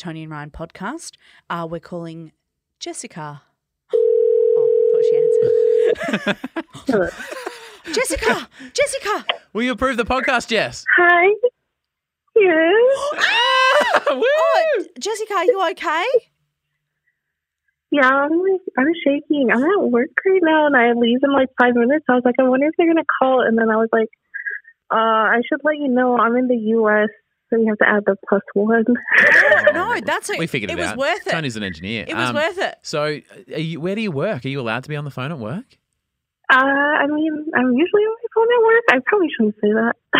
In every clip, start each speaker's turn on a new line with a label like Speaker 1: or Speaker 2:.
Speaker 1: Tony and Ryan podcast. We're calling Jessica. Oh, I thought she answered. Jessica!
Speaker 2: Will you approve the podcast, Jess?
Speaker 3: Hi. Yes.
Speaker 1: Oh, Jessica, are you okay?
Speaker 3: Yeah, I'm shaking. I'm at work right now, and I leave in like 5 minutes. I was like, I wonder if they're gonna call, and then I was like, I should let you know I'm in the U.S., so you have to add the +1.
Speaker 1: No, that's okay.
Speaker 2: We figured it out.
Speaker 1: It was worth it.
Speaker 2: Tony's an engineer.
Speaker 1: It was worth it.
Speaker 2: So, where do you work? Are you allowed to be on the phone at work?
Speaker 3: I mean, I'm usually on my phone at work. I probably shouldn't say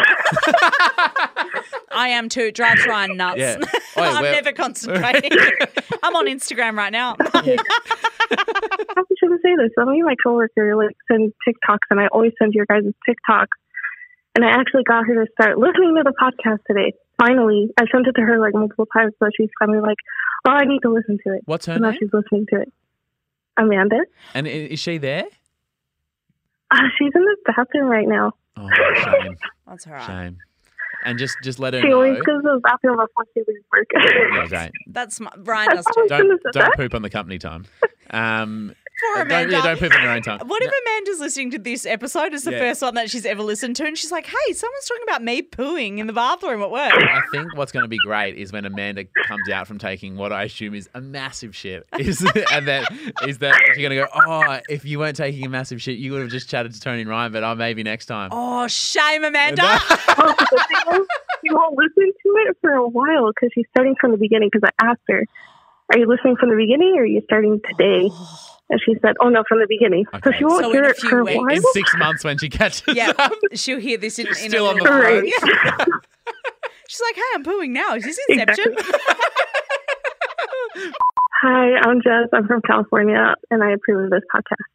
Speaker 3: that.
Speaker 1: I am too. It drives Ryan nuts.
Speaker 2: Yeah.
Speaker 1: I'm never concentrating. I'm on Instagram right now.
Speaker 3: I probably shouldn't say this. Some of my coworkers like send TikToks, and I always send your guys' TikToks. And I actually got her to start listening to the podcast today. Finally, I sent it to her like multiple times, but she's finally like, "Oh, I need to listen to it."
Speaker 2: What's her
Speaker 3: name? Now she's listening to it. Amanda.
Speaker 2: And is she there?
Speaker 3: She's in the bathroom right now.
Speaker 2: Oh, shame.
Speaker 1: That's all right.
Speaker 2: Shame. And just let her
Speaker 3: She
Speaker 2: know.
Speaker 3: always goes to the bathroom before she leaves work.
Speaker 2: Yeah, great.
Speaker 1: That's Ryan does too.
Speaker 2: Don't poop on the company time.
Speaker 1: Poor Amanda.
Speaker 2: Don't poop on your own time.
Speaker 1: What if Amanda's listening to this episode? It's the first one that she's ever listened to, and she's like, "Hey, someone's talking about me pooing in the bathroom at work."
Speaker 2: I think what's going to be great is when Amanda comes out from taking what I assume is a massive shit, that she's going to go, "Oh, if you weren't taking a massive shit, you would have just chatted to Tony and Ryan, but maybe next time."
Speaker 1: Oh, shame, Amanda.
Speaker 3: You won't listen to it for a while because she's starting from the beginning. Because I asked her, "Are you listening from the beginning, or are you starting today?" And she said, "Oh no, from the beginning."
Speaker 2: Okay.
Speaker 3: So she won't hear it for a while.
Speaker 2: In 6 months when she catches up.
Speaker 1: She'll hear this in
Speaker 2: Still
Speaker 1: a
Speaker 2: on the
Speaker 1: little
Speaker 2: phone.
Speaker 1: Yeah. She's like, "Hey, I'm pooing now. Is this Inception?"
Speaker 3: Exactly. Hi, I'm Jess. I'm from California, and I approve of this podcast.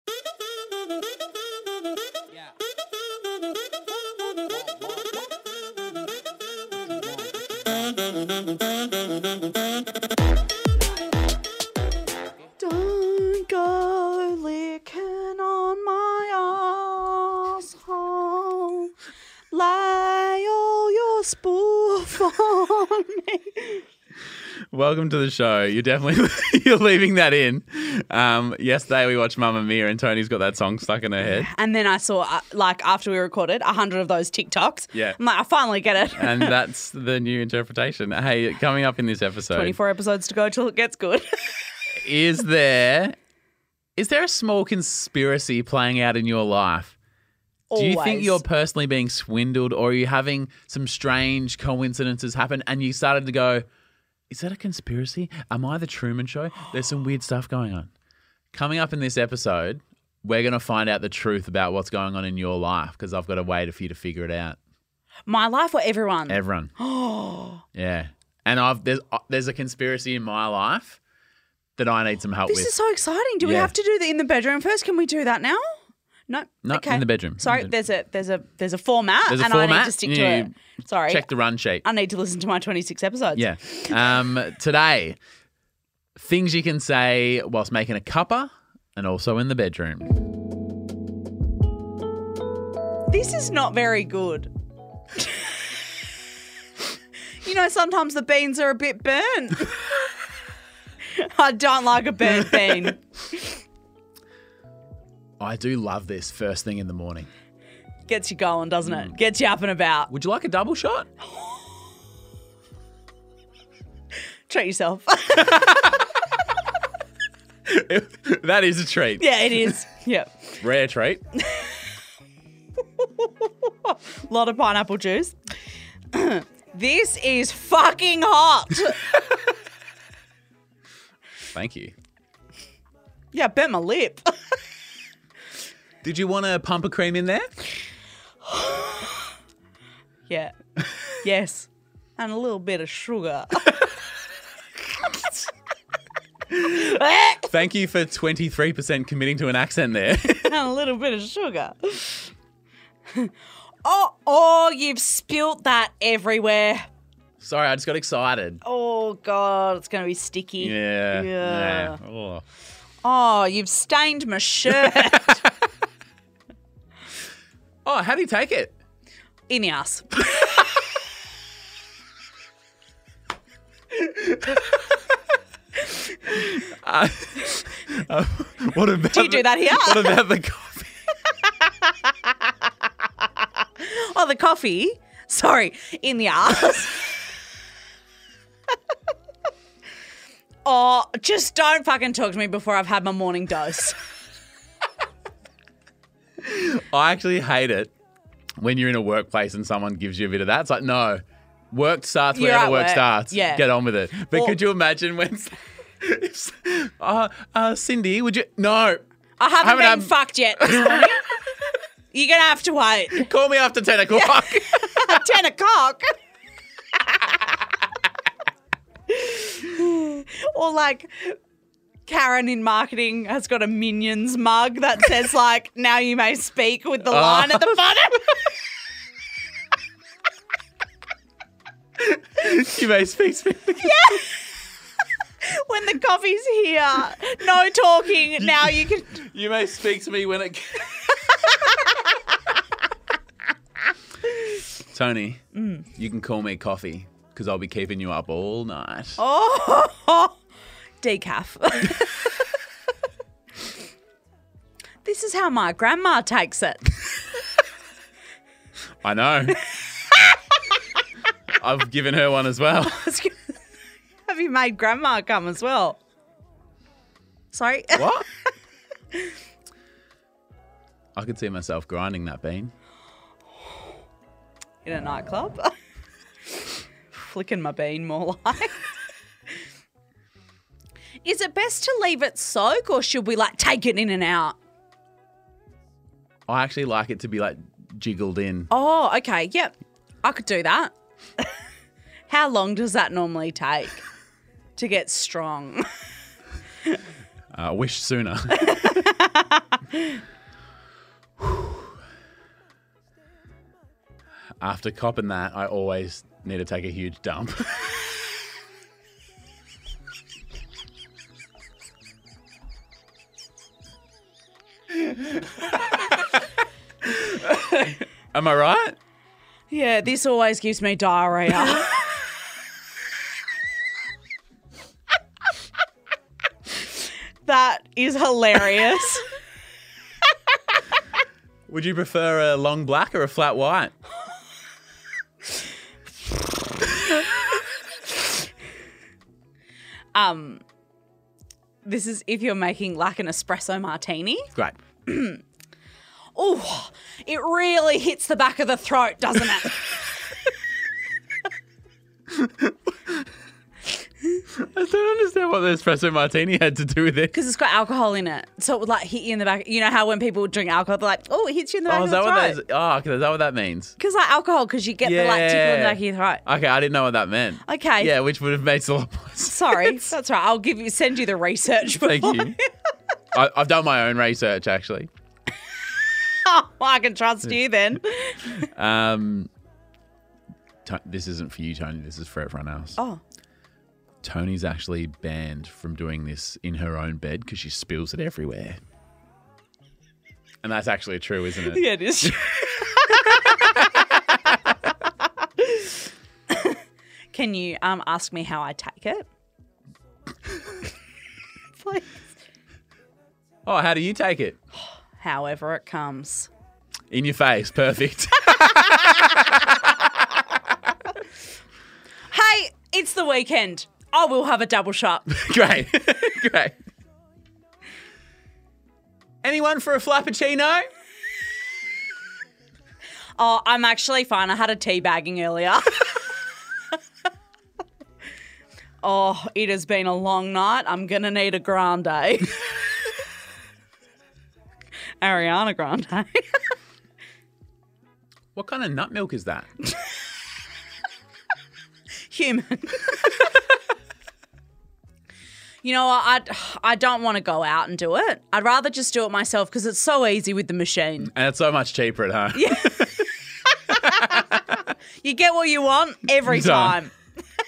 Speaker 1: Don't go licking on my asshole. Lay all your spoof on me.
Speaker 2: Welcome to the show. You're leaving that in. Yesterday we watched Mamma Mia and Tony's got that song stuck in her head.
Speaker 1: And then I saw, after we recorded, 100 of those TikToks.
Speaker 2: Yeah.
Speaker 1: I'm like, I finally get it.
Speaker 2: And that's the new interpretation. Hey, coming up in this episode.
Speaker 1: 24 episodes to go till it gets good.
Speaker 2: Is there a small conspiracy playing out in your life?
Speaker 1: Always.
Speaker 2: Do you think you're personally being swindled, or are you having some strange coincidences happen and you started to go, is that a conspiracy? Am I the Truman Show? There's some weird stuff going on. Coming up in this episode, we're going to find out the truth about what's going on in your life because I've got a way for you to figure it out.
Speaker 1: My life or everyone?
Speaker 2: Everyone. Oh. Yeah. And there's a conspiracy in my life that I need some help with.
Speaker 1: This is so exciting. Do we have to do the in the bedroom first? Can we do that now? No.
Speaker 2: Okay. In the bedroom.
Speaker 1: Sorry, there's a format,
Speaker 2: There's a
Speaker 1: and
Speaker 2: format.
Speaker 1: I need to stick to it. Sorry.
Speaker 2: Check the run sheet.
Speaker 1: I need to listen to my 26 episodes.
Speaker 2: Yeah. Today, things you can say whilst making a cuppa and also in the bedroom.
Speaker 1: This is not very good. Sometimes the beans are a bit burnt. I don't like a burnt bean.
Speaker 2: I do love this first thing in the morning.
Speaker 1: Gets you going, doesn't it? Gets you up and about.
Speaker 2: Would you like a double shot?
Speaker 1: Treat yourself.
Speaker 2: That is a treat.
Speaker 1: Yeah, it is. Yep.
Speaker 2: Rare treat.
Speaker 1: A lot of pineapple juice. This is fucking hot.
Speaker 2: Thank you.
Speaker 1: Yeah, I burnt my lip.
Speaker 2: Did you want a pump of cream in there?
Speaker 1: Yeah. Yes. And a little bit of sugar.
Speaker 2: Thank you for 23% committing to an accent there.
Speaker 1: And a little bit of sugar. Oh, you've spilt that everywhere.
Speaker 2: Sorry, I just got excited.
Speaker 1: Oh, God, it's going to be sticky.
Speaker 2: Yeah.
Speaker 1: Oh, you've stained my shirt.
Speaker 2: Oh, how do you take it?
Speaker 1: In the ass.
Speaker 2: What about
Speaker 1: Do you do that here?
Speaker 2: What about the coffee?
Speaker 1: Oh, the coffee. Sorry, in the ass. Oh, just don't fucking talk to me before I've had my morning dose.
Speaker 2: I actually hate it when you're in a workplace and someone gives you a bit of that. It's like, no, work starts
Speaker 1: You're
Speaker 2: wherever
Speaker 1: at
Speaker 2: work
Speaker 1: work.
Speaker 2: starts.
Speaker 1: Yeah.
Speaker 2: Get on with it. But
Speaker 1: Or-
Speaker 2: could you imagine when, Cindy, would you? No.
Speaker 1: I haven't
Speaker 2: Haven't
Speaker 1: been fucked yet this morning. You're going to have to wait.
Speaker 2: Call me after 10 o'clock.
Speaker 1: 10 o'clock. Or like Karen in marketing has got a Minions mug that says like, now you may speak with the line at the bottom.
Speaker 2: You may speak.
Speaker 1: When the coffee's here, no talking. Now you can.
Speaker 2: You may speak to me when it. Tony, you can call me Coffee because I'll be keeping you up all night.
Speaker 1: Oh, decaf. This is how my grandma takes it.
Speaker 2: I know. I've given her one as well.
Speaker 1: Have you made grandma come as well? Sorry?
Speaker 2: What? I could see myself grinding that bean.
Speaker 1: In a nightclub? Flicking my bean more like. Is it best to leave it soak or should we like take it in and out?
Speaker 2: I actually like it to be like jiggled in.
Speaker 1: Oh, okay. Yep. I could do that. How long does that normally take to get strong?
Speaker 2: I wish sooner. After copping that, I always need to take a huge dump. Am I right?
Speaker 1: Yeah, this always gives me diarrhea. That is hilarious.
Speaker 2: Would you prefer a long black or a flat white?
Speaker 1: This is if you're making like an espresso martini.
Speaker 2: Great.
Speaker 1: Oh, it really hits the back of the throat, doesn't it?
Speaker 2: I don't understand what the espresso martini had to do with it.
Speaker 1: Because it's got alcohol in it. So it would like hit you in the back. You know how when people drink alcohol, they're like, oh, it hits you in the back
Speaker 2: Oh,
Speaker 1: of
Speaker 2: is
Speaker 1: the
Speaker 2: that what
Speaker 1: throat.
Speaker 2: that is? Oh, okay, is that what that means?
Speaker 1: Because like alcohol, because you get the like tickle in the back of your throat.
Speaker 2: Okay, I didn't know what that meant.
Speaker 1: Okay.
Speaker 2: Yeah, which would have made a lot more sense.
Speaker 1: Sorry, that's right. I'll send you the research.
Speaker 2: Thank
Speaker 1: before.
Speaker 2: you. I've done my own research, actually.
Speaker 1: Oh, I can trust you then.
Speaker 2: This isn't for you, Tony. This is for everyone else.
Speaker 1: Oh.
Speaker 2: Tony's actually banned from doing this in her own bed because she spills it everywhere. And that's actually true, isn't it?
Speaker 1: Yeah, it is. Can you ask me how I take it? Please.
Speaker 2: Oh, how do you take it?
Speaker 1: However it comes.
Speaker 2: In your face. Perfect.
Speaker 1: Hey, it's the weekend. I will have a double shot.
Speaker 2: Great. Great. Anyone for a flappuccino?
Speaker 1: Oh, I'm actually fine. I had a tea bagging earlier. Oh, it has been a long night. I'm going to need a grande. Ariana Grande.
Speaker 2: What kind of nut milk is that?
Speaker 1: Human. You know what? I don't want to go out and do it. I'd rather just do it myself because it's so easy with the machine.
Speaker 2: And it's so much cheaper at home.
Speaker 1: Yeah. You get what you want every
Speaker 2: Done.
Speaker 1: time.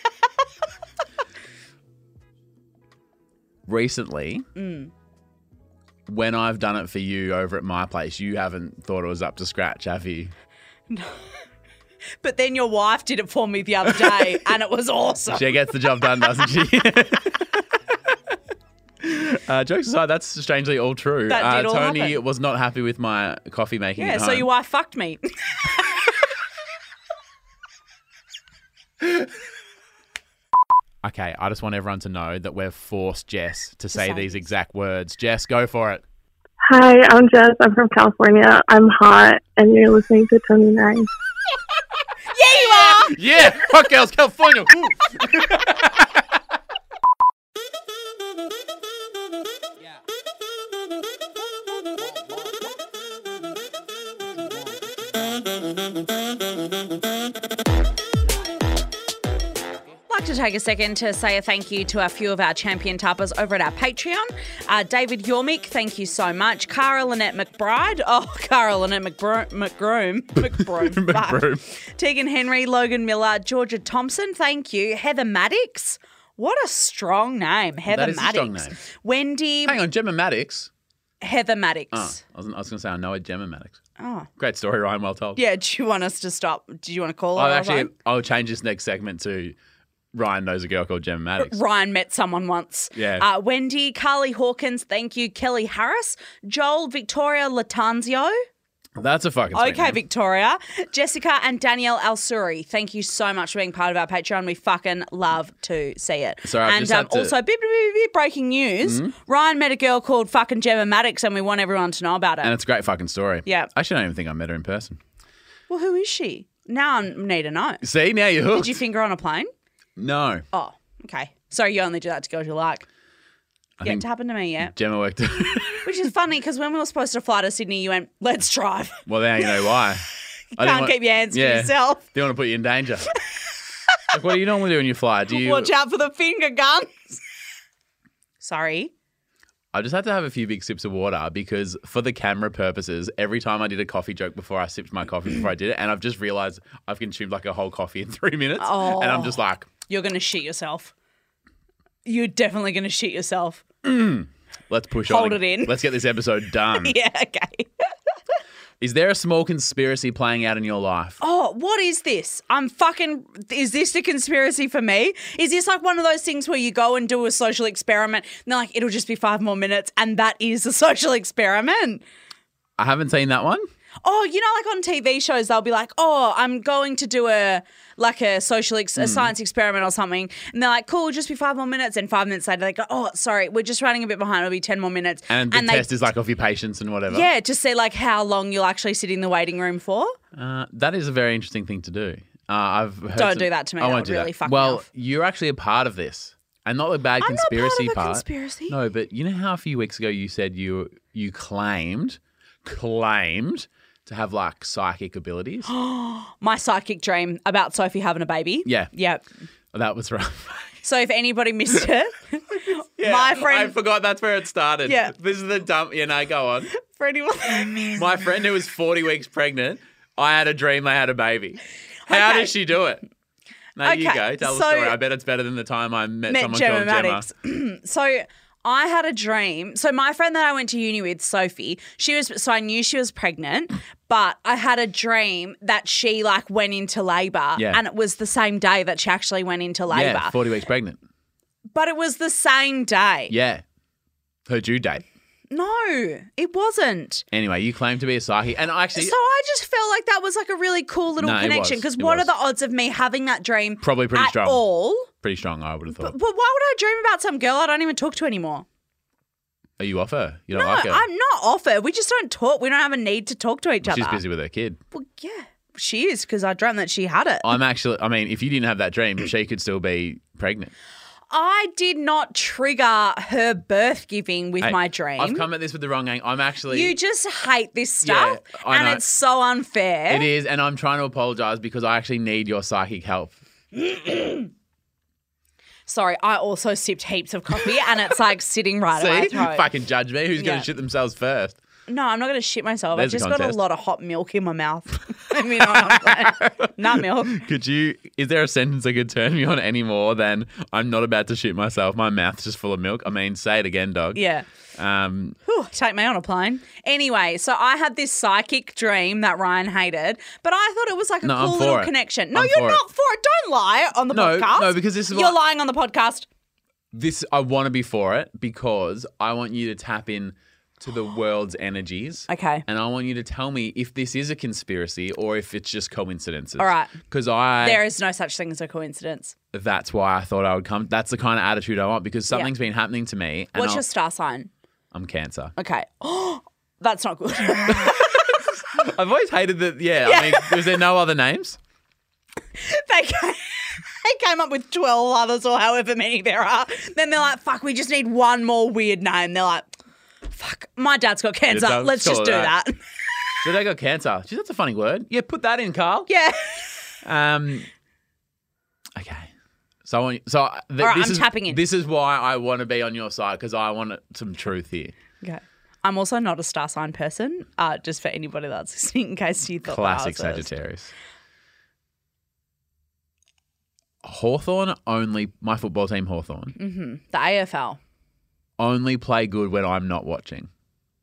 Speaker 2: Recently, when I've done it for you over at my place, you haven't thought it was up to scratch, have you?
Speaker 1: But then your wife did it for me the other day and it was awesome.
Speaker 2: She gets the job done, doesn't she? Jokes aside, that's strangely all true.
Speaker 1: That did all
Speaker 2: Tony
Speaker 1: happen.
Speaker 2: was not happy with my coffee making
Speaker 1: Yeah,
Speaker 2: at
Speaker 1: so
Speaker 2: home.
Speaker 1: your wife fucked me.
Speaker 2: Okay, I just want everyone to know that we've forced Jess to say
Speaker 1: say
Speaker 2: these
Speaker 1: this.
Speaker 2: exact words. Jess, go for it.
Speaker 3: Hi, I'm Jess. I'm from California. I'm hot, and you're listening to Tony Nine.
Speaker 1: Yeah, you are.
Speaker 2: Yeah, Hot Girls California. Ooh.
Speaker 1: I'd like to take a second to say a thank you to a few of our champion tappers over at our Patreon. David Yormick, thank you so much. Cara Lynette McBride. Oh, Cara Lynette McBroom.
Speaker 2: McBroom.
Speaker 1: Tegan Henry, Logan Miller, Georgia Thompson, thank you. Heather Maddox. What a strong name. Heather
Speaker 2: That is a
Speaker 1: Maddox.
Speaker 2: strong name.
Speaker 1: Wendy.
Speaker 2: Hang on, Gemma Maddox.
Speaker 1: Heather Maddox.
Speaker 2: Oh, I was going to say I know a Gemma Maddox.
Speaker 1: Oh.
Speaker 2: Great story, Ryan. Well told.
Speaker 1: Yeah, do you want us to stop? Do you want to call her?
Speaker 2: I'll change this next segment to Ryan knows a girl called Gemma Maddox.
Speaker 1: Ryan met someone once.
Speaker 2: Yeah.
Speaker 1: Wendy, Carly Hawkins, thank you. Kelly Harris, Joel, Victoria Latanzio.
Speaker 2: That's a fucking sweet
Speaker 1: Okay,
Speaker 2: name.
Speaker 1: Victoria. Jessica and Danielle Al-Suri, thank you so much for being part of our Patreon. We fucking love to see it.
Speaker 2: Sorry, I've
Speaker 1: and
Speaker 2: just had to-
Speaker 1: also, beep, breaking news. Ryan met a girl called fucking Gemma Maddox and we want everyone to know about it.
Speaker 2: And it's a great fucking story.
Speaker 1: Yeah.
Speaker 2: I actually don't even think I met her in person.
Speaker 1: Well, who is she? Now I need to know.
Speaker 2: See, now you're hooked.
Speaker 1: Did you finger her on a plane?
Speaker 2: No.
Speaker 1: Oh, okay. Sorry, you only do that to girls you like.
Speaker 2: I
Speaker 1: Yeah,
Speaker 2: think
Speaker 1: it happened to me, yeah.
Speaker 2: Gemma worked.
Speaker 1: Which is funny because when we were supposed to fly to Sydney, you went, let's drive.
Speaker 2: Well, now you know why. I didn't
Speaker 1: Can't keep your hands to
Speaker 2: yeah,
Speaker 1: yourself.
Speaker 2: Didn't want to put you in danger. Like, what do you normally do when you fly? Do you?
Speaker 1: Watch out for the finger guns. Sorry.
Speaker 2: I just had to have a few big sips of water because for the camera purposes, every time I did a coffee joke before I sipped my coffee before I did it, and I've just realised I've consumed like a whole coffee in 3 minutes,
Speaker 1: Oh.
Speaker 2: and I'm just like,
Speaker 1: You're going to shit yourself. You're definitely going to shit yourself.
Speaker 2: let's push on.
Speaker 1: Hold it in.
Speaker 2: Let's get this episode done.
Speaker 1: Yeah, okay.
Speaker 2: Is there a small conspiracy playing out in your life?
Speaker 1: Oh, what is this? Is this a conspiracy for me? Is this like one of those things where you go and do a social experiment and they're like, it'll just be 5 more minutes and that is a social experiment?
Speaker 2: I haven't seen that one.
Speaker 1: Oh, you know, like on TV shows, they'll be like, oh, I'm going to do a social a science experiment or something. And they're like, cool, just be 5 more minutes. And 5 minutes later, they go, oh, sorry, we're just running a bit behind. It'll be 10 more minutes.
Speaker 2: And the test is like off your patience and whatever.
Speaker 1: Yeah, just see like how long you'll actually sit in the waiting room for.
Speaker 2: That is a very interesting thing to do. I've heard
Speaker 1: Don't do that to me.
Speaker 2: I
Speaker 1: That
Speaker 2: won't
Speaker 1: would
Speaker 2: do
Speaker 1: really
Speaker 2: that.
Speaker 1: fuck me
Speaker 2: Well,
Speaker 1: off.
Speaker 2: you're actually a part of this. And not the bad
Speaker 1: I'm not part
Speaker 2: conspiracy
Speaker 1: of a
Speaker 2: part.
Speaker 1: conspiracy.
Speaker 2: No, but you know how a few weeks ago you said you claimed to have like psychic abilities?
Speaker 1: My psychic dream about Sophie having a baby.
Speaker 2: Yeah.
Speaker 1: Yep.
Speaker 2: That was right.
Speaker 1: So if anybody missed it,
Speaker 2: Yeah,
Speaker 1: my
Speaker 2: I
Speaker 1: friend,
Speaker 2: forgot that's where it started.
Speaker 1: Yeah.
Speaker 2: This is the dump. You know, go on.
Speaker 1: for anyone,
Speaker 2: My friend who was 40 weeks pregnant, I had a dream they had a baby. How
Speaker 1: Okay.
Speaker 2: does she do it? No, you
Speaker 1: Okay,
Speaker 2: go. Tell the
Speaker 1: so-
Speaker 2: story. I bet it's better than the time I met someone
Speaker 1: Gemma
Speaker 2: called
Speaker 1: Maddox. So I had a dream. So my friend that I went to uni with, Sophie, so I knew she was pregnant, but I had a dream that she like went into labour,
Speaker 2: Yeah.
Speaker 1: and it was the same day that she actually went into
Speaker 2: Gemma.
Speaker 1: labour.
Speaker 2: Yeah, 40 weeks pregnant.
Speaker 1: But it was the same day.
Speaker 2: Yeah. Her due date.
Speaker 1: No, it wasn't.
Speaker 2: Anyway, you claim to be a psychic. And I actually,
Speaker 1: So I just felt like that was like a really cool little
Speaker 2: No, it
Speaker 1: connection.
Speaker 2: was.
Speaker 1: Because
Speaker 2: It
Speaker 1: what
Speaker 2: was.
Speaker 1: are the odds of me having that dream
Speaker 2: Probably pretty
Speaker 1: at
Speaker 2: strong.
Speaker 1: all?
Speaker 2: pretty strong, I would have thought.
Speaker 1: But why would I dream about some girl I don't even talk to anymore?
Speaker 2: Are you off her? You don't
Speaker 1: No,
Speaker 2: like her?
Speaker 1: I'm not off her. We just don't talk. We don't have a need to talk to each other.
Speaker 2: She's busy with her kid.
Speaker 1: Well, yeah, she is because I dreamt that she had it.
Speaker 2: I mean, if you didn't have that dream, she could still be pregnant.
Speaker 1: I did not trigger her birth giving with
Speaker 2: Hey,
Speaker 1: my dream.
Speaker 2: I've come at this with the wrong angle. I'm actually.
Speaker 1: You just hate this stuff,
Speaker 2: Yeah, I
Speaker 1: and
Speaker 2: know.
Speaker 1: it's so unfair.
Speaker 2: It is, and I'm trying to apologise because I actually need your psychic help.
Speaker 1: Sorry, I also sipped heaps of coffee, and it's like sitting right at my
Speaker 2: See?
Speaker 1: throat.
Speaker 2: Fucking judge me. Who's going
Speaker 1: Yeah.
Speaker 2: to shit themselves first?
Speaker 1: No, I'm not going to shit myself.
Speaker 2: There's a
Speaker 1: I've just got a
Speaker 2: contest.
Speaker 1: lot of hot milk in my mouth. I mean, what I'm saying. Not milk.
Speaker 2: Is there a sentence that could turn me on any more than I'm not about to shit myself? My mouth's just full of milk. I mean, say it again, dog.
Speaker 1: Yeah. Whew, take me on a plane. Anyway, so I had this psychic dream that Ryan hated, but I thought it was like a
Speaker 2: No, I'm
Speaker 1: cool
Speaker 2: for
Speaker 1: little
Speaker 2: it.
Speaker 1: connection. No,
Speaker 2: I'm
Speaker 1: you're
Speaker 2: for it.
Speaker 1: not for it. Don't lie on the
Speaker 2: No,
Speaker 1: podcast.
Speaker 2: no, because this is
Speaker 1: You're
Speaker 2: what-
Speaker 1: lying on the podcast.
Speaker 2: I want to be for it because I want you to tap in to the world's energies.
Speaker 1: Okay.
Speaker 2: And I want you to tell me if this is a conspiracy or if it's just coincidences.
Speaker 1: All right.
Speaker 2: Because
Speaker 1: there is no such thing as a coincidence.
Speaker 2: That's why I thought I would come. That's the kind of attitude I want because something's been happening to me. And
Speaker 1: What's your star sign?
Speaker 2: I'm Cancer.
Speaker 1: Okay. That's not good.
Speaker 2: I've always hated that. Yeah. I mean, was there no other names?
Speaker 1: They came up with 12 others or however many there are. Then they're like, fuck, we just need one more weird name. They're like, fuck, my dad's got cancer. Let's just do that.
Speaker 2: So they got cancer. Geez, that's a funny word. Yeah, put that in, Carl.
Speaker 1: Yeah.
Speaker 2: Okay. So
Speaker 1: All right, I'm tapping in.
Speaker 2: This is why I want to be on your side because I want some truth here.
Speaker 1: Okay. I'm also not a star sign person, just for anybody that's listening in case you thought
Speaker 2: Classic
Speaker 1: that I was
Speaker 2: Sagittarius. Hawthorn only, my football team Hawthorn,
Speaker 1: The AFL.
Speaker 2: only play good when I'm not watching.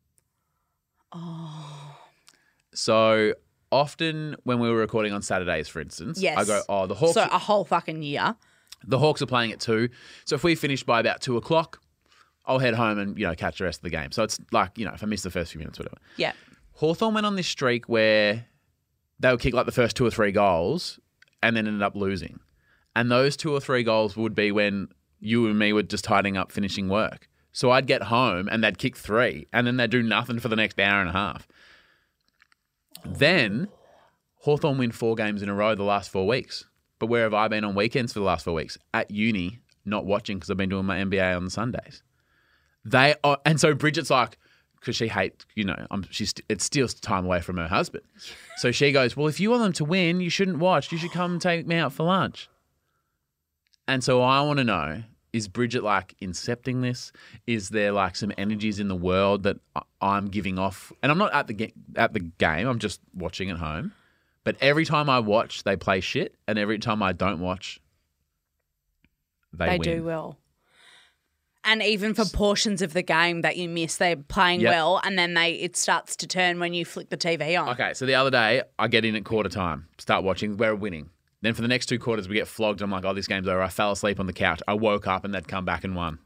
Speaker 2: Oh. So often when we were recording on Saturdays, for instance,
Speaker 1: Yes.
Speaker 2: I go, the Hawks.
Speaker 1: So a whole fucking year.
Speaker 2: The Hawks are playing at 2. So if we finish by about 2 o'clock, I'll head home and, catch the rest of the game. So it's like, if I miss the first few minutes, whatever.
Speaker 1: Yeah.
Speaker 2: Hawthorn went on this streak where they would kick like the first 2 or 3 goals and then ended up losing. And those 2 or 3 goals would be when you and me were just tidying up, finishing work. So I'd get home and they'd kick 3 and then they'd do nothing for the next hour and a half. Then Hawthorn win 4 games in a row the last 4 weeks. But where have I been on weekends for the last 4 weeks? At uni, not watching because I've been doing my MBA on Sundays. And so Bridget's like, because she hates, it steals time away from her husband. So she goes, well, if you want them to win, you shouldn't watch. You should come and take me out for lunch. And so I want to know, is Bridget like incepting this? Is there like some energies in the world that I'm giving off? And I'm not at the game. I'm just watching at home. But every time I watch, they play shit. And every time I don't watch, they win.
Speaker 1: do well. And even for portions of the game that you miss, they're playing well, and then it starts to turn when you flick the TV on.
Speaker 2: Okay, so the other day, I get in at quarter time, start watching, we're winning. Then for the next 2 quarters, we get flogged. I'm like, oh, this game's over. I fell asleep on the couch. I woke up and they'd come back and won.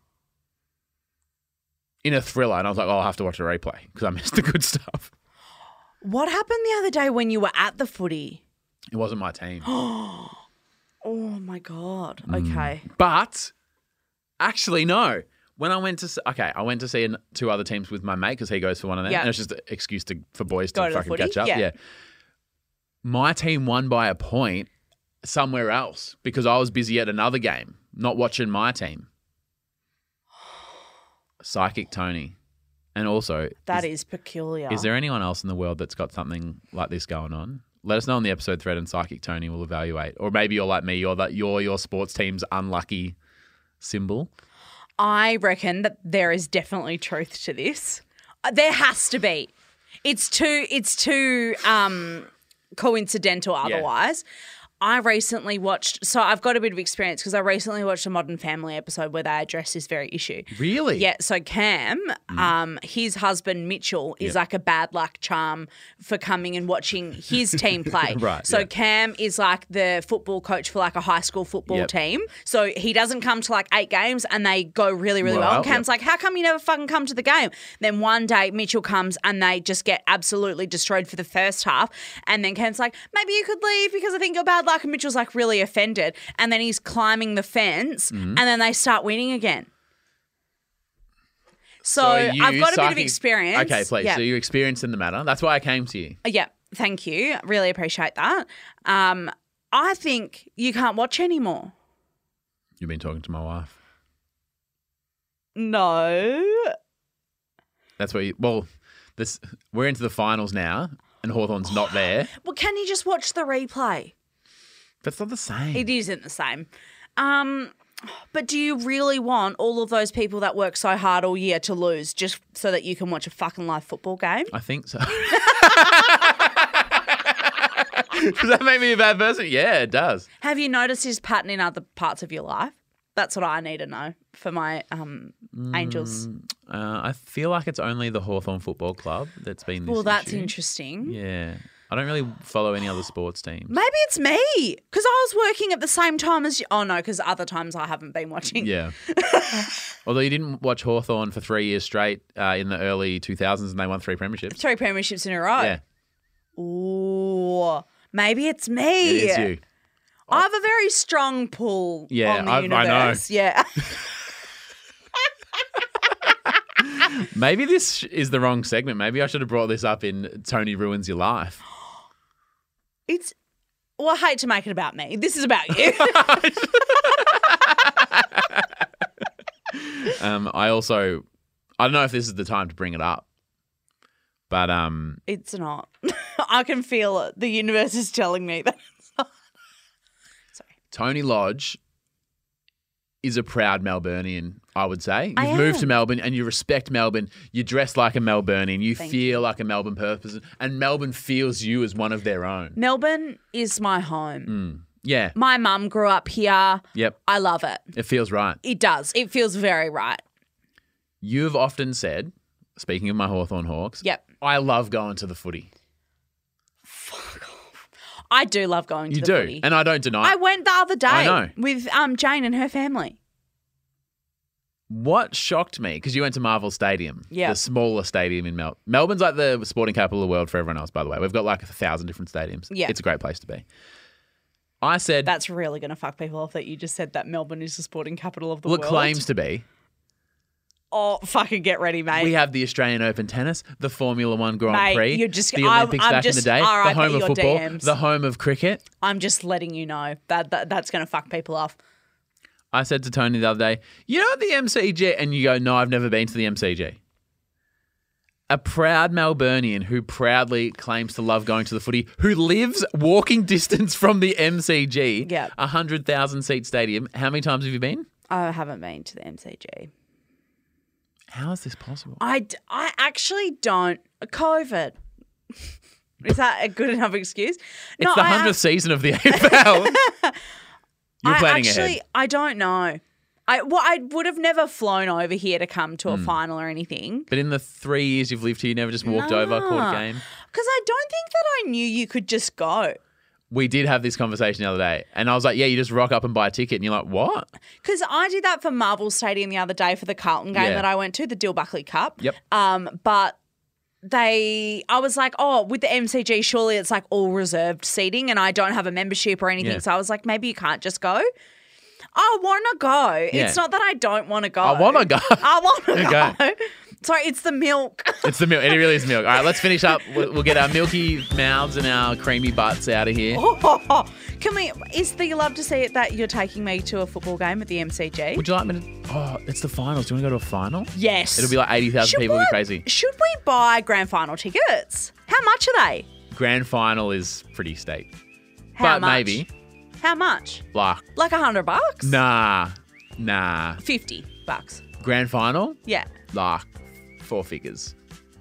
Speaker 2: In a thriller, and I was like, oh, I'll have to watch a replay because I missed the good stuff.
Speaker 1: What happened the other day when you were at the footy?
Speaker 2: It wasn't my team.
Speaker 1: Oh, my God. Okay.
Speaker 2: But actually, no. When I went to see 2 other teams with my mate because he goes for one of them. And it's just an excuse for boys to fucking catch up. Yeah. My team won by a point somewhere else because I was busy at another game, not watching my team. Psychic Tony. And also...
Speaker 1: That is peculiar.
Speaker 2: Is there anyone else in the world that's got something like this going on? Let us know on the episode thread and Psychic Tony will evaluate. Or maybe you're like me, you're your sports team's unlucky symbol.
Speaker 1: I reckon that there is definitely truth to this. There has to be. It's too coincidental otherwise. I recently watched, so I've got a bit of experience because I recently watched a Modern Family episode where they address this very issue.
Speaker 2: Really?
Speaker 1: Yeah. So Cam, his husband Mitchell is like a bad luck charm for coming and watching his team play.
Speaker 2: Right.
Speaker 1: So Cam is like the football coach for like a high school football team. So he doesn't come to like 8 games and they go really, really well. And Cam's like, how come you never fucking come to the game? Then one day Mitchell comes and they just get absolutely destroyed for the first half. And then Cam's like, maybe you could leave because I think you're bad luck. And Mitchell's like really offended. And then he's climbing the fence and then they start winning again. So I've got a bit of experience.
Speaker 2: Okay, please. Yeah. So you're experienced in the matter. That's why I came to you.
Speaker 1: Yeah, thank you. Really appreciate that. I think you can't watch anymore.
Speaker 2: You've been talking to my wife.
Speaker 1: No.
Speaker 2: That's where we're into the finals now and Hawthorn's not there.
Speaker 1: Well, can you just watch the replay?
Speaker 2: That's not the same.
Speaker 1: It isn't the same. But do you really want all of those people that work so hard all year to lose just so that you can watch a fucking live football game?
Speaker 2: I think so. Does that make me a bad person? Yeah, it does.
Speaker 1: Have you noticed his pattern in other parts of your life? That's what I need to know for my Angels.
Speaker 2: I feel like it's only the Hawthorn Football Club that's been this
Speaker 1: Well, that's
Speaker 2: issue.
Speaker 1: interesting.
Speaker 2: Yeah. I don't really follow any other sports teams.
Speaker 1: Maybe it's me because I was working at the same time as you. Oh, no, because other times I haven't been watching.
Speaker 2: Yeah. Although you didn't watch Hawthorn for 3 years straight in the early 2000s and they won 3 premierships.
Speaker 1: 3 premierships in a row.
Speaker 2: Yeah.
Speaker 1: Ooh, maybe it's me.
Speaker 2: It is you.
Speaker 1: I have a very strong pull on the universe.
Speaker 2: I know.
Speaker 1: Yeah.
Speaker 2: Maybe this is the wrong segment. Maybe I should have brought this up in Tony Ruins Your Life.
Speaker 1: Well, I hate to make it about me. This is about you.
Speaker 2: I don't know if this is the time to bring it up, but
Speaker 1: It's not. I can feel it. The universe is telling me that it's not. Sorry.
Speaker 2: Tony Lodge is a proud Melburnian, I would say.
Speaker 1: I
Speaker 2: You've moved
Speaker 1: am.
Speaker 2: to Melbourne and you respect Melbourne. You dress like a Melburnian. You
Speaker 1: Thank
Speaker 2: feel like a Melbourne person. And Melbourne feels you as one of their own.
Speaker 1: Melbourne is my home.
Speaker 2: Yeah.
Speaker 1: My mum grew up here.
Speaker 2: Yep.
Speaker 1: I love it.
Speaker 2: It feels right.
Speaker 1: It does. It feels very right.
Speaker 2: You've often said, speaking of my Hawthorn Hawks,
Speaker 1: Yep.
Speaker 2: I love going to the footy.
Speaker 1: I do love going to
Speaker 2: You
Speaker 1: the
Speaker 2: do.
Speaker 1: footy.
Speaker 2: And I don't deny
Speaker 1: I
Speaker 2: it.
Speaker 1: went the other day
Speaker 2: I know.
Speaker 1: with Jane and her family.
Speaker 2: What shocked me, because you went to Marvel Stadium,
Speaker 1: Yeah.
Speaker 2: the smaller stadium in Melbourne. Melbourne's like the sporting capital of the world for everyone else, by the way. We've got like 1,000 different stadiums.
Speaker 1: Yeah.
Speaker 2: It's a great place to be. I said,
Speaker 1: That's really going to fuck people off that you just said that Melbourne is the sporting capital of the
Speaker 2: well,
Speaker 1: world.
Speaker 2: it claims to be.
Speaker 1: Oh, fucking get ready, mate.
Speaker 2: We have the Australian Open tennis, the Formula One Grand
Speaker 1: Mate,
Speaker 2: Prix,
Speaker 1: you're just-
Speaker 2: the
Speaker 1: I'm
Speaker 2: Olympics back
Speaker 1: just
Speaker 2: in the day, the
Speaker 1: RIP
Speaker 2: home of
Speaker 1: your
Speaker 2: football,
Speaker 1: DMs.
Speaker 2: the home of cricket.
Speaker 1: I'm just letting you know that's going to fuck people off.
Speaker 2: I said to Tony the other day, you know the MCG? And you go, no, I've never been to the MCG. A proud Melburnian who proudly claims to love going to the footy, who lives walking distance from the MCG,
Speaker 1: Yep.
Speaker 2: 100,000 seat stadium. How many times have you been?
Speaker 1: I haven't been to the MCG.
Speaker 2: How is this possible?
Speaker 1: I actually don't. COVID. Is that a good enough excuse?
Speaker 2: It's the 100th season of the AFL. You're planning ahead.
Speaker 1: I don't know. I would have never flown over here to come to a
Speaker 2: Hmm.
Speaker 1: final or anything.
Speaker 2: But in the 3 years you've lived here, you never just walked over, caught a game?
Speaker 1: Because I don't think that I knew you could just go.
Speaker 2: We did have this conversation the other day. And I was like, yeah, you just rock up and buy a ticket. And you're like, what?
Speaker 1: Because I did that for Marvel Stadium the other day for the Carlton game
Speaker 2: Yeah.
Speaker 1: that I went to, the Dill Buckley Cup.
Speaker 2: Yep.
Speaker 1: But I was like, oh, with the MCG, surely it's like all reserved seating and I don't have a membership or anything.
Speaker 2: Yeah.
Speaker 1: So I was like, maybe you can't just go. I want to go.
Speaker 2: Yeah.
Speaker 1: It's not that I don't want to go.
Speaker 2: I want to go.
Speaker 1: I want to
Speaker 2: Okay.
Speaker 1: go. Sorry, it's the milk.
Speaker 2: It's the milk. It really is milk. All right, let's finish up. We'll get our milky mouths and our creamy butts out of here.
Speaker 1: Can we? Do you love to see it that you're taking me to a football game at the MCG?
Speaker 2: Would you like me to? Oh, it's the finals. Do you want to go to a final?
Speaker 1: Yes.
Speaker 2: It'll be like 80,000 people. It'll be crazy.
Speaker 1: Should we buy grand final tickets? How much are they?
Speaker 2: Grand final is pretty steep.
Speaker 1: How
Speaker 2: But
Speaker 1: much?
Speaker 2: maybe.
Speaker 1: How much?
Speaker 2: Like,
Speaker 1: Like $100?
Speaker 2: nah.
Speaker 1: $50.
Speaker 2: Grand final?
Speaker 1: Yeah.
Speaker 2: Like 4 figures.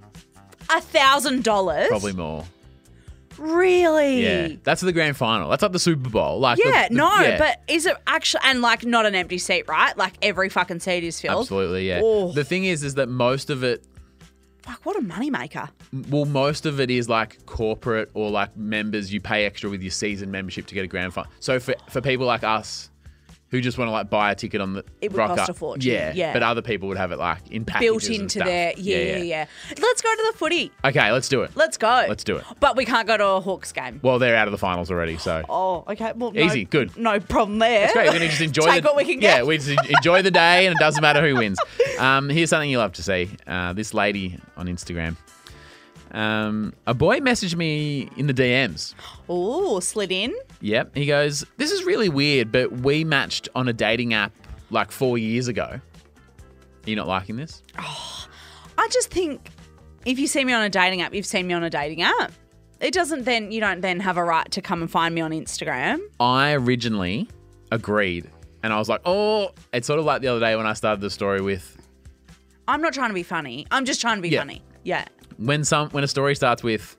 Speaker 1: $1,000?
Speaker 2: Probably more.
Speaker 1: Really?
Speaker 2: Yeah. That's the grand final. That's like the Super Bowl. Like
Speaker 1: Yeah,
Speaker 2: yeah.
Speaker 1: but is it actually, and like not an empty seat, right? Like every fucking seat is filled.
Speaker 2: Absolutely, yeah.
Speaker 1: Oh.
Speaker 2: The thing is that most of it,
Speaker 1: Fuck, what a moneymaker.
Speaker 2: well, most of it is like corporate or like members. You pay extra with your season membership to get a grand final. So for people like us who just want to like buy a ticket on the
Speaker 1: It would
Speaker 2: rock
Speaker 1: cost
Speaker 2: up,
Speaker 1: a fortune, yeah.
Speaker 2: But other people would have it like in packages
Speaker 1: Built
Speaker 2: and
Speaker 1: into
Speaker 2: stuff.
Speaker 1: their, yeah. Let's go to the footy.
Speaker 2: Okay, let's do it.
Speaker 1: Let's go.
Speaker 2: Let's do it.
Speaker 1: But we can't go to a Hawks game.
Speaker 2: Well, they're out of the finals already, so
Speaker 1: Oh, okay. Well, no,
Speaker 2: Easy, good.
Speaker 1: No problem there.
Speaker 2: it's great. We're gonna just enjoy
Speaker 1: Take what we can
Speaker 2: Yeah,
Speaker 1: get.
Speaker 2: we just enjoy the day, and it doesn't matter who wins. Here's something you love to see. This lady on Instagram. A boy messaged me in the DMs.
Speaker 1: Ooh, slid in.
Speaker 2: Yep. He goes, this is really weird, but we matched on a dating app like 4 years ago. Are you not liking this?
Speaker 1: I just think if you see me on a dating app, you've seen me on a dating app. It doesn't then, you don't then have a right to come and find me on Instagram.
Speaker 2: I originally agreed. And I was like, oh, it's sort of like the other day when I started the story with
Speaker 1: I'm not trying to be funny. I'm just trying to be
Speaker 2: Yeah.
Speaker 1: funny. Yeah.
Speaker 2: when a story starts with,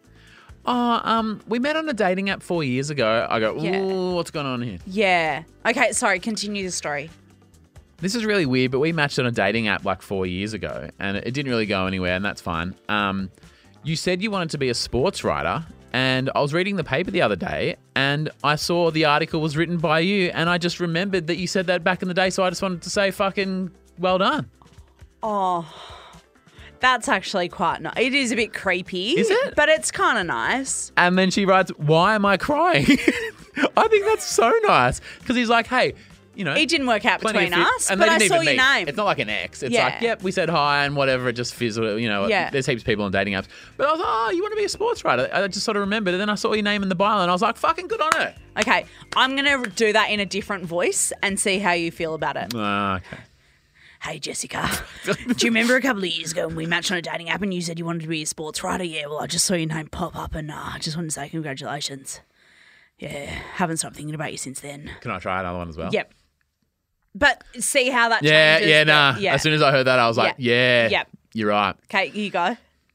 Speaker 2: we met on a dating app 4 years ago. I go, ooh,
Speaker 1: Yeah.
Speaker 2: what's going on here?
Speaker 1: Yeah. Okay, sorry, continue the story.
Speaker 2: This is really weird, but we matched on a dating app like 4 years ago and it didn't really go anywhere, and that's fine. You said you wanted to be a sports writer And I was reading the paper the other day and I saw the article was written by you and I just remembered that you said that back in the day. So I just wanted to say fucking well done.
Speaker 1: Oh, that's actually quite nice. It is a bit creepy.
Speaker 2: Is it?
Speaker 1: But it's kind of nice.
Speaker 2: And then she writes, why am I crying? I think that's so nice. Because he's like, hey, you know.
Speaker 1: It didn't work out
Speaker 2: plenty
Speaker 1: between
Speaker 2: of
Speaker 1: us,
Speaker 2: and
Speaker 1: but
Speaker 2: they
Speaker 1: I
Speaker 2: didn't
Speaker 1: saw
Speaker 2: even
Speaker 1: your
Speaker 2: meet.
Speaker 1: name.
Speaker 2: It's not like an ex. It's
Speaker 1: Yeah.
Speaker 2: like, yep, we said hi and whatever. It just fizzled. You know,
Speaker 1: Yeah.
Speaker 2: there's heaps of people on dating apps. But I was like, oh, you want to be a sports writer? I just sort of remembered. And then I saw your name in the bio and I was like, fucking good on her.
Speaker 1: Okay, I'm going to do that in a different voice and see how you feel about it.
Speaker 2: Okay.
Speaker 1: Hey, Jessica, do you remember a couple of years ago when we matched on a dating app and you said you wanted to be a sports writer? Yeah, well, I just saw your name pop up and I just wanted to say congratulations. Yeah, haven't stopped thinking about you since then.
Speaker 2: Can I try another one as well?
Speaker 1: Yep. But see how that
Speaker 2: Yeah,
Speaker 1: changes.
Speaker 2: yeah, nah.
Speaker 1: Yeah.
Speaker 2: As soon as I heard that, I was like, yeah,
Speaker 1: Yep.
Speaker 2: you're right.
Speaker 1: Okay, you go.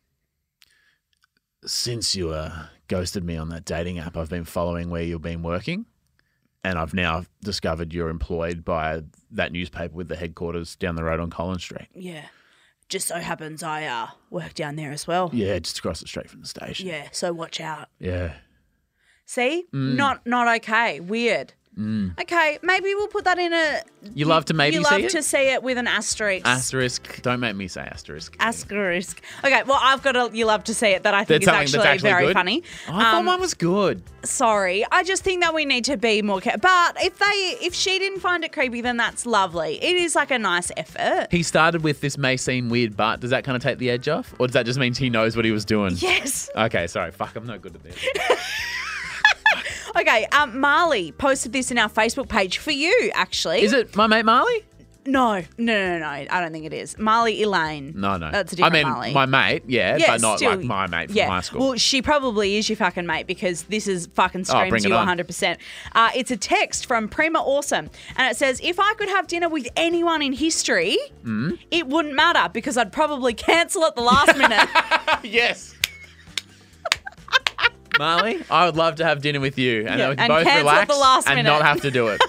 Speaker 2: Since you ghosted me on that dating app, I've been following where you've been working. And I've now discovered you're employed by that newspaper with the headquarters down the road on Collins Street.
Speaker 1: Yeah. Just so happens I work down there as well.
Speaker 2: Yeah, just across the street from the station.
Speaker 1: Yeah, so watch out.
Speaker 2: Yeah.
Speaker 1: See? Not okay. Weird. Okay, maybe we'll put that in a...
Speaker 2: You love to maybe
Speaker 1: You
Speaker 2: see
Speaker 1: love
Speaker 2: it?
Speaker 1: to see it with an asterisk.
Speaker 2: Asterisk. Don't make me say asterisk.
Speaker 1: Asterisk. Okay, well, I've got a you love to see it that I think
Speaker 2: That's
Speaker 1: is
Speaker 2: something that's
Speaker 1: actually
Speaker 2: actually
Speaker 1: very
Speaker 2: good?
Speaker 1: funny.
Speaker 2: Oh, I thought mine was good.
Speaker 1: Sorry, I just think that we need to be more careful. But if she didn't find it creepy, then that's lovely. It is like a nice effort.
Speaker 2: He started with this may seem weird, but does that kind of take the edge off? Or does that just mean he knows what he was doing?
Speaker 1: Yes.
Speaker 2: Okay, sorry. Fuck, I'm no good at this.
Speaker 1: Okay, Marley posted this in our Facebook page for you, actually.
Speaker 2: Is it my mate Marley?
Speaker 1: No. I don't think it is. Marley Elaine.
Speaker 2: No.
Speaker 1: That's a different
Speaker 2: I mean,
Speaker 1: Marley.
Speaker 2: my mate, yeah, but not
Speaker 1: still-
Speaker 2: like my mate from
Speaker 1: yeah.
Speaker 2: high school.
Speaker 1: Well, she probably is your fucking mate because this is fucking
Speaker 2: bring
Speaker 1: screams
Speaker 2: it
Speaker 1: you
Speaker 2: on.
Speaker 1: 100%. It's a text from Prima Awesome, and it says, if I could have dinner with anyone in history, it wouldn't matter because I'd probably cancel at the last minute.
Speaker 2: Yes. Marley, I would love to have dinner with you and
Speaker 1: Yeah,
Speaker 2: then we can
Speaker 1: and
Speaker 2: both
Speaker 1: cancel at
Speaker 2: relax
Speaker 1: the last
Speaker 2: and
Speaker 1: minute.
Speaker 2: not have to do it.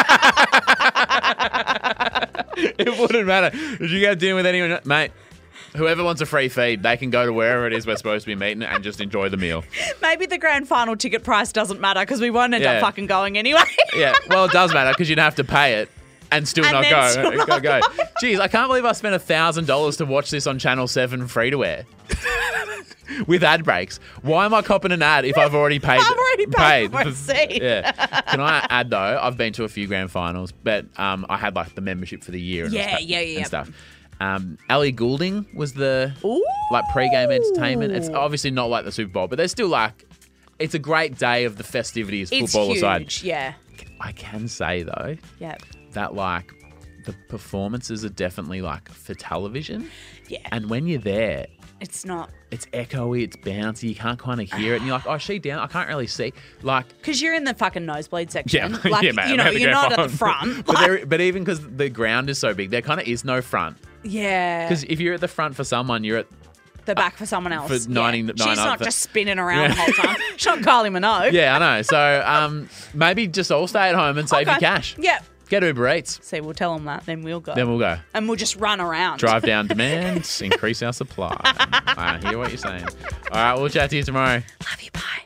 Speaker 2: It wouldn't matter. If you go dinner with anyone, mate, whoever wants a free feed, they can go to wherever it is we're supposed to be meeting and just enjoy the meal.
Speaker 1: Maybe the grand final ticket price doesn't matter because we won't end
Speaker 2: Yeah.
Speaker 1: up fucking going anyway.
Speaker 2: Yeah, well, it does matter because you'd have to pay it and still
Speaker 1: And
Speaker 2: not
Speaker 1: then
Speaker 2: go.
Speaker 1: still not
Speaker 2: go. Jeez, I can't believe I spent $1,000 to watch this on Channel 7 free to air. With ad breaks. Why am I copping an ad if I've already paid?
Speaker 1: I've already paid for a seat.
Speaker 2: Yeah. Can I add though? I've been to a few grand finals, but I had like the membership for the year. And
Speaker 1: Yeah,
Speaker 2: stuff,
Speaker 1: yeah.
Speaker 2: and stuff. Ellie Goulding was the
Speaker 1: Ooh.
Speaker 2: like pre-game entertainment. It's obviously not like the Super Bowl, but there's still like it's a great day of the festivities.
Speaker 1: It's
Speaker 2: Football
Speaker 1: huge.
Speaker 2: aside,
Speaker 1: Yeah.
Speaker 2: I can say though
Speaker 1: Yeah.
Speaker 2: that like the performances are definitely like for television,
Speaker 1: Yeah.
Speaker 2: and when you're there.
Speaker 1: It's not.
Speaker 2: It's echoey, it's bouncy, you can't kind of hear it. And you're like, oh, is she down? I can't really see. Like,
Speaker 1: Because you're in the fucking nosebleed section.
Speaker 2: yeah,
Speaker 1: Like,
Speaker 2: yeah, man.
Speaker 1: you know,
Speaker 2: I'm at the
Speaker 1: you're
Speaker 2: grand
Speaker 1: not at the
Speaker 2: final.
Speaker 1: front.
Speaker 2: But,
Speaker 1: Like,
Speaker 2: but even because the ground is so big, there kind of is no front.
Speaker 1: yeah.
Speaker 2: Because if you're at the front for someone, you're at
Speaker 1: The back for someone else.
Speaker 2: for 99
Speaker 1: She's not
Speaker 2: other-
Speaker 1: just spinning around the whole time. She's not Kylie Minogue.
Speaker 2: yeah, I know. So maybe just all stay at home and save your
Speaker 1: Okay.
Speaker 2: cash.
Speaker 1: Yeah.
Speaker 2: Get Uber Eats,
Speaker 1: See, we'll tell them that, then we'll go.
Speaker 2: then we'll go.
Speaker 1: And we'll just run around.
Speaker 2: Drive down demand, increase our supply. I hear what you're saying. All right, we'll chat to you tomorrow.
Speaker 1: Love you. Bye.